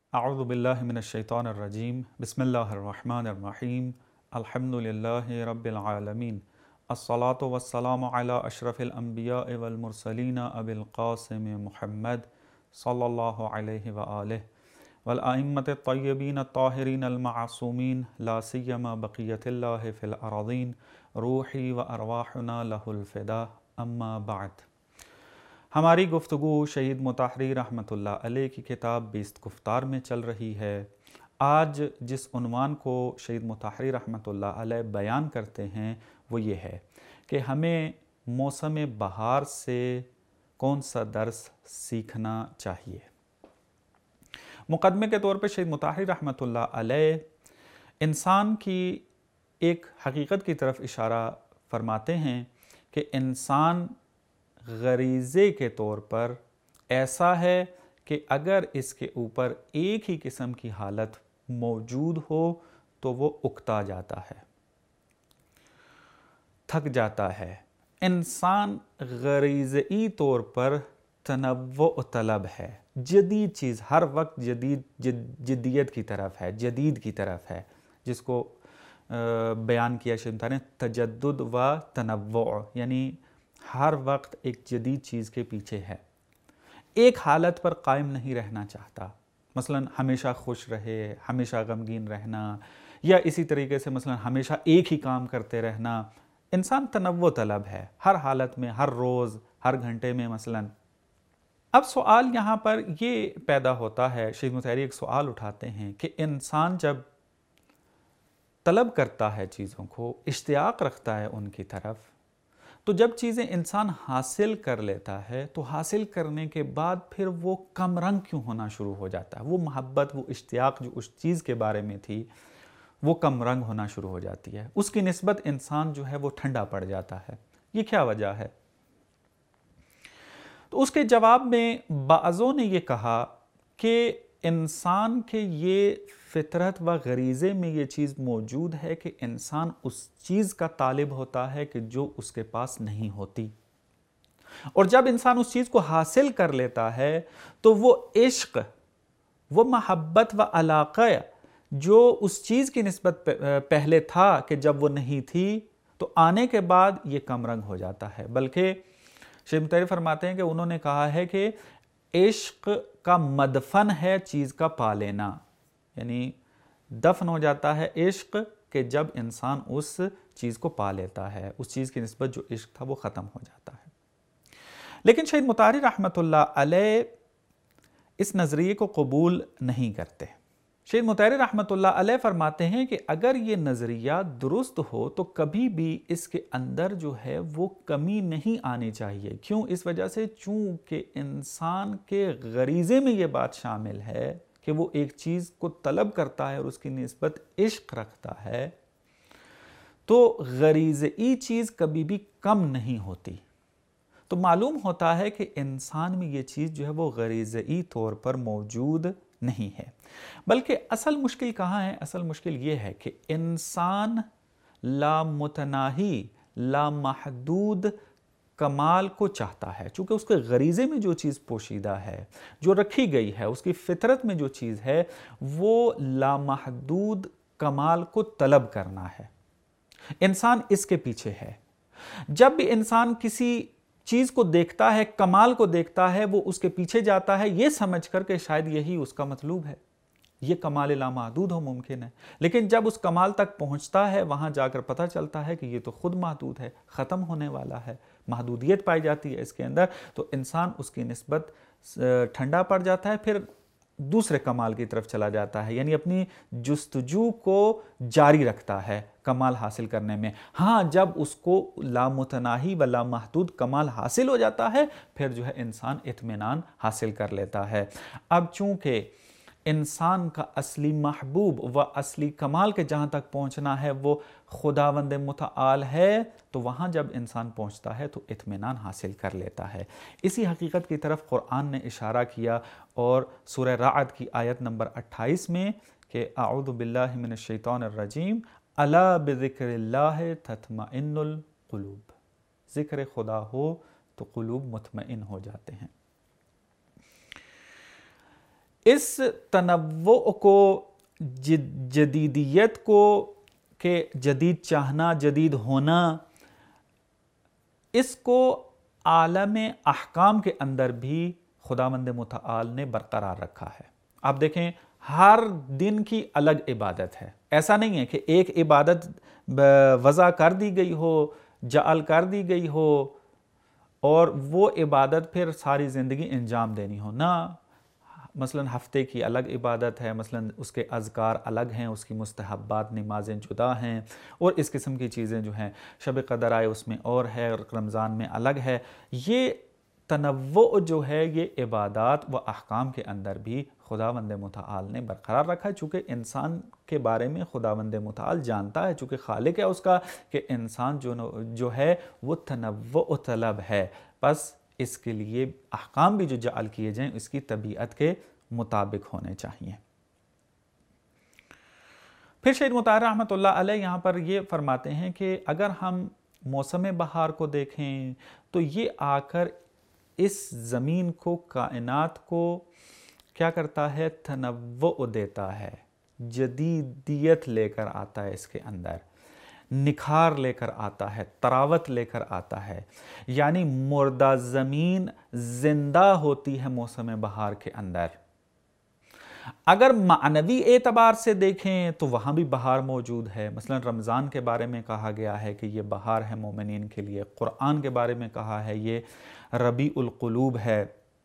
اعوذ باللہ من الشیطان الرجیم بسم اللہ الرحمن الرحیم الحمد للہ رب العالمین الصلاة والسلام علی اشرف الانبیاء والمرسلین ابی القاسم محمد صلی اللہ علیہ وآلہ والائمة الطیبین الطاہرین المعصومین لا سیما بقیت اللہ فی الارضین روحی و ارواحنا لہ الفدا اما بعد۔ ہماری گفتگو شہید مطہری رحمۃ اللہ علیہ کی کتاب بیست گفتار میں چل رہی ہے۔ آج جس عنوان کو شہید مطہری رحمۃ اللہ علیہ بیان کرتے ہیں وہ یہ ہے کہ ہمیں موسم بہار سے کون سا درس سیکھنا چاہیے۔ مقدمے کے طور پہ شہید مطہری رحمۃ اللہ علیہ انسان کی ایک حقیقت کی طرف اشارہ فرماتے ہیں کہ انسان غریزے کے طور پر ایسا ہے کہ اگر اس کے اوپر ایک ہی قسم کی حالت موجود ہو تو وہ اکتا جاتا ہے، تھک جاتا ہے۔ انسان غریزی طور پر تنوع طلب ہے، جدید چیز، ہر وقت جدیت کی طرف ہے، جدید کی طرف ہے، جس کو بیان کیا شیخ نے تجدد و تنوع، یعنی ہر وقت ایک جدید چیز کے پیچھے ہے، ایک حالت پر قائم نہیں رہنا چاہتا، مثلا ہمیشہ خوش رہے، ہمیشہ غمگین رہنا، یا اسی طریقے سے مثلا ہمیشہ ایک ہی کام کرتے رہنا۔ انسان تنوع طلب ہے، ہر حالت میں، ہر روز، ہر گھنٹے میں مثلا۔ اب سوال یہاں پر یہ پیدا ہوتا ہے، شیخ مطہری ایک سوال اٹھاتے ہیں کہ انسان جب طلب کرتا ہے چیزوں کو، اشتیاق رکھتا ہے ان کی طرف، تو جب چیزیں انسان حاصل کر لیتا ہے تو حاصل کرنے کے بعد پھر وہ کم رنگ کیوں ہونا شروع ہو جاتا ہے؟ وہ محبت، وہ اشتیاق جو اس چیز کے بارے میں تھی وہ کم رنگ ہونا شروع ہو جاتی ہے، اس کی نسبت انسان جو ہے وہ ٹھنڈا پڑ جاتا ہے۔ یہ کیا وجہ ہے؟ تو اس کے جواب میں بعضوں نے یہ کہا کہ انسان کے یہ فطرت و غریزے میں یہ چیز موجود ہے کہ انسان اس چیز کا طالب ہوتا ہے کہ جو اس کے پاس نہیں ہوتی، اور جب انسان اس چیز کو حاصل کر لیتا ہے تو وہ عشق، وہ محبت و علاقہ جو اس چیز کی نسبت پہلے تھا کہ جب وہ نہیں تھی تو آنے کے بعد یہ کم رنگ ہو جاتا ہے۔ بلکہ شیخ مطہری فرماتے ہیں کہ انہوں نے کہا ہے کہ عشق کا مدفن ہے چیز کا پا لینا، یعنی دفن ہو جاتا ہے عشق کہ جب انسان اس چیز کو پا لیتا ہے، اس چیز کی نسبت جو عشق تھا وہ ختم ہو جاتا ہے۔ لیکن شہید مطہری رحمۃ اللہ علیہ اس نظریے کو قبول نہیں کرتے۔ شہید مطہری رحمۃ اللہ علیہ فرماتے ہیں کہ اگر یہ نظریہ درست ہو تو کبھی بھی اس کے اندر جو ہے وہ کمی نہیں آنی چاہیے۔ کیوں؟ اس وجہ سے چونکہ انسان کے غریزے میں یہ بات شامل ہے کہ وہ ایک چیز کو طلب کرتا ہے اور اس کی نسبت عشق رکھتا ہے، تو غریزی چیز کبھی بھی کم نہیں ہوتی۔ تو معلوم ہوتا ہے کہ انسان میں یہ چیز جو ہے وہ غریزی طور پر موجود نہیں ہے۔ بلکہ اصل مشکل کہاں ہے؟ اصل مشکل یہ ہے کہ انسان لامتناہی، لامحدود کمال کو چاہتا ہے، چونکہ اس کے غریزے میں جو چیز پوشیدہ ہے، جو رکھی گئی ہے، اس کی فطرت میں جو چیز ہے وہ لامحدود کمال کو طلب کرنا ہے۔ انسان اس کے پیچھے ہے۔ جب بھی انسان کسی چیز کو دیکھتا ہے، کمال کو دیکھتا ہے، وہ اس کے پیچھے جاتا ہے یہ سمجھ کر کہ شاید یہی اس کا مطلوب ہے، یہ کمال لامحدود ہو ممکن ہے۔ لیکن جب اس کمال تک پہنچتا ہے وہاں جا کر پتہ چلتا ہے کہ یہ تو خود محدود ہے، ختم ہونے والا ہے، محدودیت پائی جاتی ہے اس کے اندر، تو انسان اس کی نسبت ٹھنڈا پڑ جاتا ہے، پھر دوسرے کمال کی طرف چلا جاتا ہے، یعنی اپنی جستجو کو جاری رکھتا ہے کمال حاصل کرنے میں۔ ہاں، جب اس کو لامتناہی و لامحدود کمال حاصل ہو جاتا ہے پھر جو ہے انسان اطمینان حاصل کر لیتا ہے۔ اب چونکہ انسان کا اصلی محبوب و اصلی کمال کے جہاں تک پہنچنا ہے وہ خداوند متعال ہے، تو وہاں جب انسان پہنچتا ہے تو اطمینان حاصل کر لیتا ہے۔ اسی حقیقت کی طرف قرآن نے اشارہ کیا، اور سورہ رعد کی آیت نمبر 28 میں کہ اعوذ باللہ من الشیطان الرجیم الا بذکر اللہ تطمئن القلوب، ذکر خدا ہو تو قلوب مطمئن ہو جاتے ہیں۔ اس تنوع کو، جدیدیت کو، کہ جدید چاہنا، جدید ہونا، اس کو عالم احکام کے اندر بھی خداوند متعال نے برقرار رکھا ہے۔ آپ دیکھیں ہر دن کی الگ عبادت ہے، ایسا نہیں ہے کہ ایک عبادت وضع کر دی گئی ہو، جعل کر دی گئی ہو اور وہ عبادت پھر ساری زندگی انجام دینی ہو، نہ۔ مثلا ہفتے کی الگ عبادت ہے، مثلا اس کے اذکار الگ ہیں، اس کی مستحبات نمازیں جدا ہیں، اور اس قسم کی چیزیں جو ہیں، شب قدر آئے اس میں اور ہے، اور رمضان میں الگ ہے۔ یہ تنوع جو ہے یہ عبادات و احکام کے اندر بھی خداوند متعال نے برقرار رکھا ہے، چونکہ انسان کے بارے میں خداوند متعال جانتا ہے، چونکہ خالق ہے اس کا، کہ انسان جو ہے وہ تنوع طلب ہے، بس اس کے لیے احکام بھی جو جعل کیے جائیں اس کی طبیعت کے مطابق ہونے چاہیے۔ پھر شہید مطہر رحمۃ اللہ علیہ یہاں پر یہ فرماتے ہیں کہ اگر ہم موسم بہار کو دیکھیں تو یہ آ کر اس زمین کو، کائنات کو کیا کرتا ہے؟ تنوع دیتا ہے، جدیدیت لے کر آتا ہے، اس کے اندر نکھار لے کر آتا ہے، تراوت لے کر آتا ہے، یعنی مردہ زمین زندہ ہوتی ہے موسم بہار کے اندر۔ اگر معنوی اعتبار سے دیکھیں تو وہاں بھی بہار موجود ہے، مثلا رمضان کے بارے میں کہا گیا ہے کہ یہ بہار ہے مومنین کے لیے، قرآن کے بارے میں کہا ہے یہ ربیع القلوب ہے،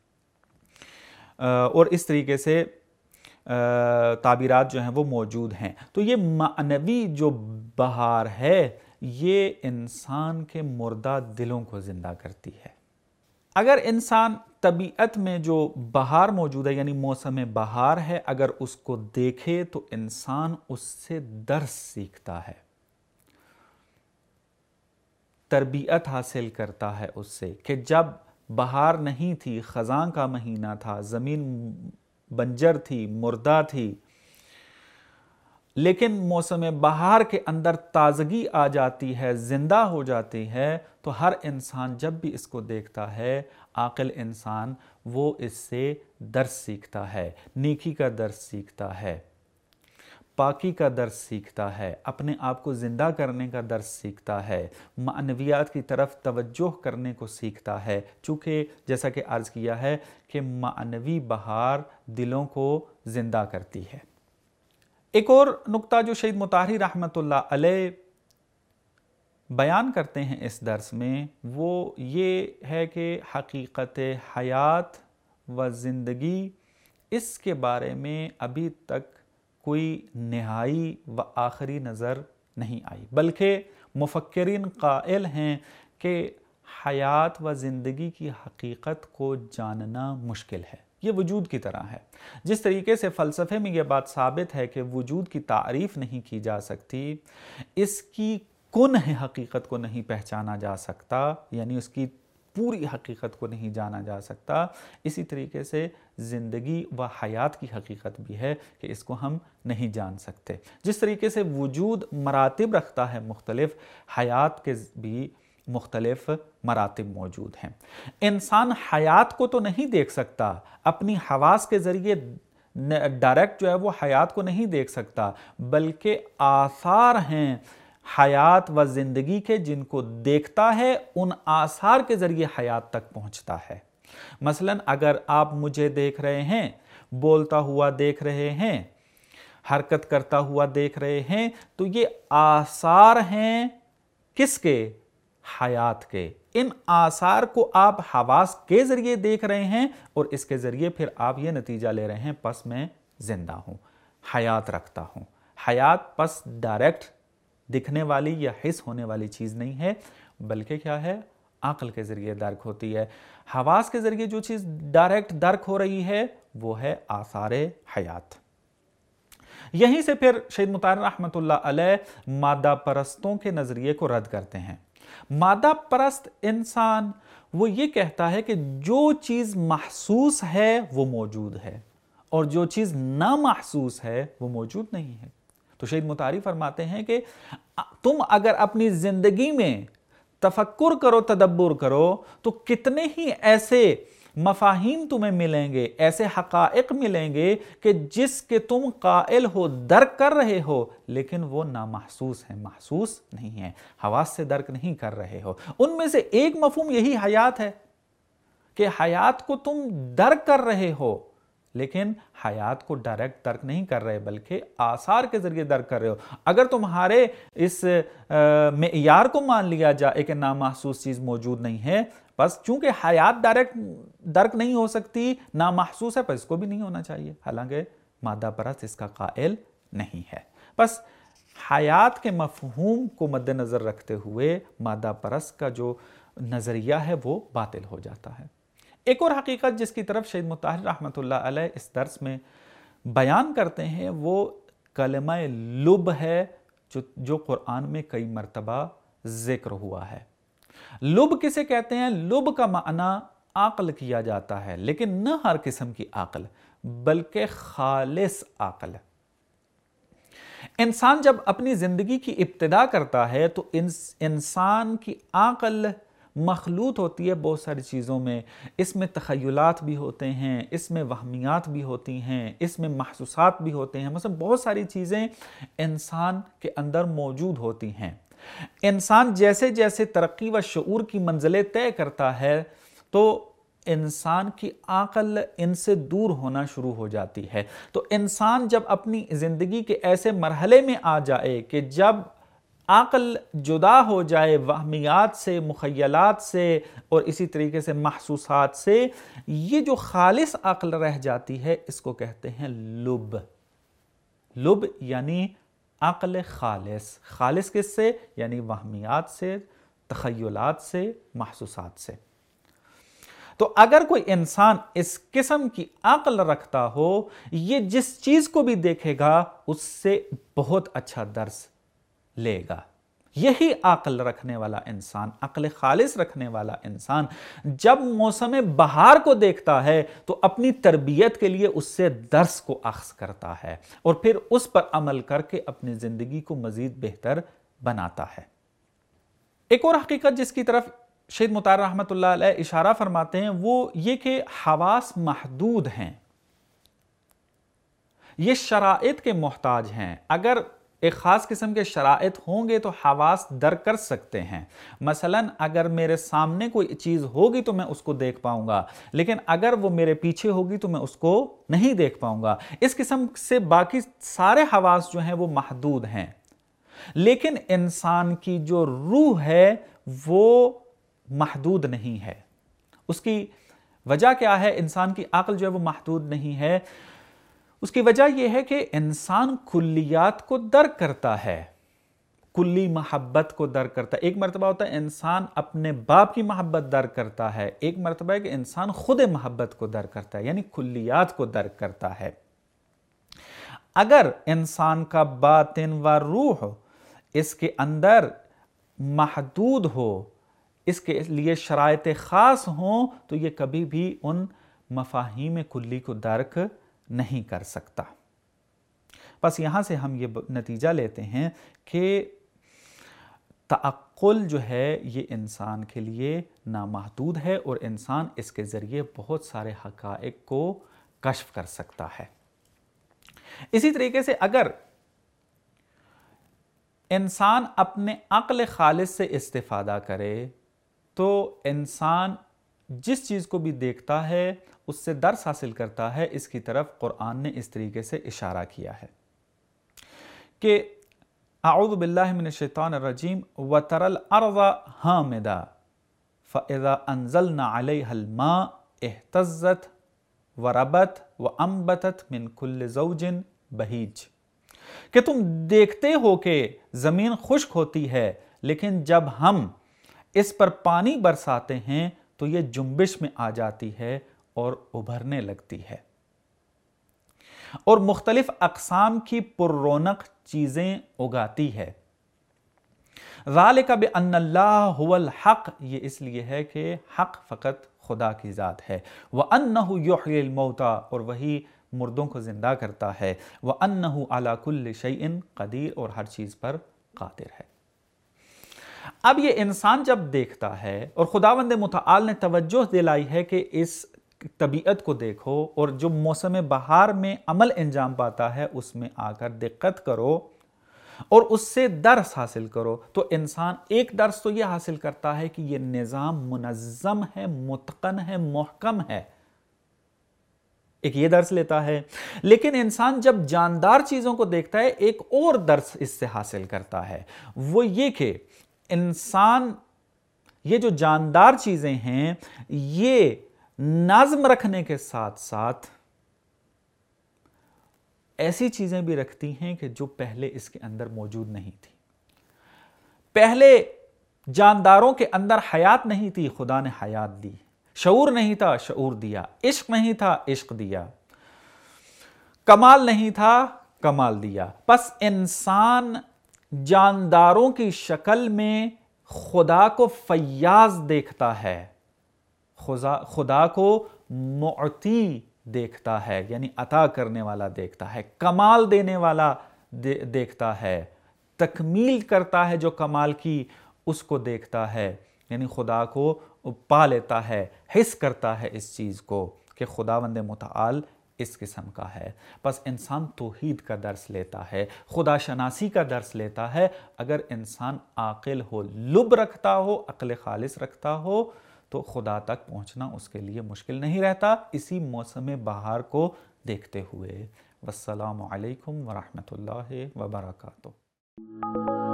اور اس طریقے سے تعبیرات جو ہیں وہ موجود ہیں۔ تو یہ معنوی جو بہار ہے یہ انسان کے مردہ دلوں کو زندہ کرتی ہے۔ اگر انسان طبیعت میں جو بہار موجود ہے، یعنی موسم بہار ہے، اگر اس کو دیکھے تو انسان اس سے درس سیکھتا ہے، تربیت حاصل کرتا ہے اس سے، کہ جب بہار نہیں تھی، خزاں کا مہینہ تھا، زمین بنجر تھی، مردہ تھی، لیکن موسم بہار کے اندر تازگی آ جاتی ہے، زندہ ہو جاتی ہے، تو ہر انسان جب بھی اس کو دیکھتا ہے، عاقل انسان، وہ اس سے درس سیکھتا ہے، نیکی کا درس سیکھتا ہے، پاکی کا درس سیکھتا ہے، اپنے آپ کو زندہ کرنے کا درس سیکھتا ہے، معنویات کی طرف توجہ کرنے کو سیکھتا ہے، چونکہ جیسا کہ عرض کیا ہے کہ معنوی بہار دلوں کو زندہ کرتی ہے۔ ایک اور نقطہ جو شہید مطہری رحمۃ اللہ علیہ بیان کرتے ہیں اس درس میں، وہ یہ ہے کہ حقیقت حیات و زندگی، اس کے بارے میں ابھی تک کوئی نہائی و آخری نظر نہیں آئی، بلکہ مفکرین قائل ہیں کہ حیات و زندگی کی حقیقت کو جاننا مشکل ہے، یہ وجود کی طرح ہے۔ جس طریقے سے فلسفے میں یہ بات ثابت ہے کہ وجود کی تعریف نہیں کی جا سکتی، اس کی کنہ حقیقت کو نہیں پہچانا جا سکتا، یعنی اس کی پوری حقیقت کو نہیں جانا جا سکتا، اسی طریقے سے زندگی و حیات کی حقیقت بھی ہے کہ اس کو ہم نہیں جان سکتے۔ جس طریقے سے وجود مراتب رکھتا ہے مختلف، حیات کے بھی مختلف مراتب موجود ہیں۔ انسان حیات کو تو نہیں دیکھ سکتا، اپنی حواس کے ذریعے ڈائریکٹ جو ہے وہ حیات کو نہیں دیکھ سکتا، بلکہ آثار ہیں حیات و زندگی کے جن کو دیکھتا ہے، ان آثار کے ذریعے حیات تک پہنچتا ہے۔ مثلا اگر آپ مجھے دیکھ رہے ہیں، بولتا ہوا دیکھ رہے ہیں، حرکت کرتا ہوا دیکھ رہے ہیں، تو یہ آثار ہیں کس کے؟ حیات کے۔ ان آثار کو آپ حواس کے ذریعے دیکھ رہے ہیں اور اس کے ذریعے پھر آپ یہ نتیجہ لے رہے ہیں پس میں زندہ ہوں، حیات رکھتا ہوں۔ حیات پس ڈائریکٹ دکھنے والی یا حس ہونے والی چیز نہیں ہے، بلکہ کیا ہے؟ عقل کے ذریعے درک ہوتی ہے۔ حواس کے ذریعے جو چیز ڈائریکٹ درک ہو رہی ہے وہ ہے آثار حیات۔ یہیں سے پھر شہید مطہر رحمۃ اللہ علیہ مادہ پرستوں کے نظریے کو رد کرتے ہیں۔ مادہ پرست انسان وہ یہ کہتا ہے کہ جو چیز محسوس ہے وہ موجود ہے اور جو چیز نامحسوس ہے وہ موجود نہیں ہے۔ تو شہید مطہری فرماتے ہیں کہ تم اگر اپنی زندگی میں تفکر کرو، تدبر کرو، تو کتنے ہی ایسے مفاہیم تمہیں ملیں گے، ایسے حقائق ملیں گے کہ جس کے تم قائل ہو، درک کر رہے ہو، لیکن وہ نامحسوس ہیں، محسوس نہیں ہیں، حواس سے درک نہیں کر رہے ہو۔ ان میں سے ایک مفہوم یہی حیات ہے کہ حیات کو تم درک کر رہے ہو، لیکن حیات کو ڈائریکٹ درک نہیں کر رہے بلکہ آثار کے ذریعے درک کر رہے ہو۔ اگر تمہارے اس معیار کو مان لیا جائے کہ نامحسوس چیز موجود نہیں ہے، بس چونکہ حیات ڈائریکٹ درک نہیں ہو سکتی، نامحسوس ہے، پس اس کو بھی نہیں ہونا چاہیے، حالانکہ مادہ پرست اس کا قائل نہیں ہے۔ بس حیات کے مفہوم کو مد نظر رکھتے ہوئے مادہ پرست کا جو نظریہ ہے وہ باطل ہو جاتا ہے۔ ایک اور حقیقت جس کی طرف شہید مطہر رحمۃ اللہ علیہ اس درس میں بیان کرتے ہیں وہ کلمہ لب ہے جو قرآن میں کئی مرتبہ ذکر ہوا ہے۔ لب کسے کہتے ہیں؟ لب کا معنی عقل کیا جاتا ہے، لیکن نہ ہر قسم کی عقل بلکہ خالص عقل۔ انسان جب اپنی زندگی کی ابتدا کرتا ہے تو انسان کی عقل مخلوط ہوتی ہے بہت ساری چیزوں میں، اس میں تخیلات بھی ہوتے ہیں، اس میں وہمیات بھی ہوتی ہیں، اس میں محسوسات بھی ہوتے ہیں، مثلا بہت ساری چیزیں انسان کے اندر موجود ہوتی ہیں۔ انسان جیسے جیسے ترقی و شعور کی منزلیں طے کرتا ہے تو انسان کی عقل ان سے دور ہونا شروع ہو جاتی ہے۔ تو انسان جب اپنی زندگی کے ایسے مرحلے میں آ جائے کہ جب عقل جدا ہو جائے وہمیات سے، مخیلات سے اور اسی طریقے سے محسوسات سے، یہ جو خالص عقل رہ جاتی ہے اس کو کہتے ہیں لب۔ لب یعنی عقل خالص۔ خالص کس سے؟ یعنی وہمیات سے، تخیلات سے، محسوسات سے۔ تو اگر کوئی انسان اس قسم کی عقل رکھتا ہو، یہ جس چیز کو بھی دیکھے گا اس سے بہت اچھا درس لے گا۔ یہی عقل رکھنے والا انسان، عقل خالص رکھنے والا انسان جب موسم بہار کو دیکھتا ہے تو اپنی تربیت کے لیے اس سے درس کو اخذ کرتا ہے اور پھر اس پر عمل کر کے اپنی زندگی کو مزید بہتر بناتا ہے۔ ایک اور حقیقت جس کی طرف شہید مطہر رحمۃ اللہ علیہ اشارہ فرماتے ہیں وہ یہ کہ حواس محدود ہیں، یہ شرائط کے محتاج ہیں۔ اگر ایک خاص قسم کے شرائط ہوں گے تو حواس درک کر سکتے ہیں۔ مثلا اگر میرے سامنے کوئی چیز ہوگی تو میں اس کو دیکھ پاؤں گا، لیکن اگر وہ میرے پیچھے ہوگی تو میں اس کو نہیں دیکھ پاؤں گا۔ اس قسم سے باقی سارے حواس جو ہیں وہ محدود ہیں، لیکن انسان کی جو روح ہے وہ محدود نہیں ہے۔ اس کی وجہ کیا ہے؟ انسان کی عقل جو ہے وہ محدود نہیں ہے، اس کی وجہ یہ ہے کہ انسان کلیات کو درک کرتا ہے، کلی محبت کو درک کرتا ہے۔ ایک مرتبہ ہوتا ہے انسان اپنے باپ کی محبت درک کرتا ہے، ایک مرتبہ ہے کہ انسان خود محبت کو درک کرتا ہے، یعنی کلیات کو درک کرتا ہے۔ اگر انسان کا باطن و روح اس کے اندر محدود ہو، اس کے لیے شرائط خاص ہوں، تو یہ کبھی بھی ان مفاہیم کلی کو درک نہیں کر سکتا۔ بس یہاں سے ہم یہ نتیجہ لیتے ہیں کہ تعقل جو ہے یہ انسان کے لیے نامحدود ہے اور انسان اس کے ذریعے بہت سارے حقائق کو کشف کر سکتا ہے۔ اسی طریقے سے اگر انسان اپنے عقل خالص سے استفادہ کرے تو انسان جس چیز کو بھی دیکھتا ہے اس سے درس حاصل کرتا ہے۔ اس کی طرف قرآن نے اس طریقے سے اشارہ کیا ہے کہ اعوذ باللہ من الشیطان الرجیم وَتَرَى الْأَرْضَ هَامِدَةً فَإِذَا أَنزَلْنَا عَلَيْهَا الْمَاءَ اهْتَزَّتْ وَرَبَتْ وَأَنبَتَتْ مِنْ كُلِّ زَوْجٍ بَهِيجٍ کہ تم دیکھتے ہو کہ زمین خشک ہوتی ہے، لیکن جب ہم اس پر پانی برساتے ہیں تو یہ جنبش میں آ جاتی ہے اور ابھرنے لگتی ہے اور مختلف اقسام کی پر رونق چیزیں اگاتی ہے۔ ذالک بأن اللہ هو الحق، یہ اس لیے ہے کہ حق فقط خدا کی ذات ہے۔ وَأَنَّهُ يُحْيِي الْمَوْتَى، اور وہی مردوں کو زندہ کرتا ہے۔ وَأَنَّهُ عَلَى كُلِّ شَيْءٍ قدیر، اور ہر چیز پر قادر ہے۔ اب یہ انسان جب دیکھتا ہے اور خداوند متعال نے توجہ دلائی ہے کہ اس طبیعت کو دیکھو اور جو موسم بہار میں عمل انجام پاتا ہے اس میں آ کر دقت کرو اور اس سے درس حاصل کرو، تو انسان ایک درس تو یہ حاصل کرتا ہے کہ یہ نظام منظم ہے، متقن ہے، محکم ہے، ایک یہ درس لیتا ہے۔ لیکن انسان جب جاندار چیزوں کو دیکھتا ہے ایک اور درس اس سے حاصل کرتا ہے، وہ یہ کہ انسان یہ جو جاندار چیزیں ہیں یہ نظم رکھنے کے ساتھ ساتھ ایسی چیزیں بھی رکھتی ہیں کہ جو پہلے اس کے اندر موجود نہیں تھی۔ پہلے جانداروں کے اندر حیات نہیں تھی، خدا نے حیات دی، شعور نہیں تھا، شعور دیا، عشق نہیں تھا، عشق دیا، کمال نہیں تھا، کمال دیا۔ پس انسان جانداروں کی شکل میں خدا کو فیاض دیکھتا ہے، خدا کو معطی دیکھتا ہے، یعنی عطا کرنے والا دیکھتا ہے، کمال دینے والا دیکھتا ہے، تکمیل کرتا ہے جو کمال کی اس کو دیکھتا ہے، یعنی خدا کو پا لیتا ہے، حس کرتا ہے اس چیز کو کہ خداوند متعال اس قسم کا ہے۔ پس انسان توحید کا درس لیتا ہے، خدا شناسی کا درس لیتا ہے۔ اگر انسان عاقل ہو، لب رکھتا ہو، عقل خالص رکھتا ہو تو خدا تک پہنچنا اس کے لیے مشکل نہیں رہتا، اسی موسم بہار کو دیکھتے ہوئے۔ والسلام علیکم ورحمۃ اللہ وبرکاتہ۔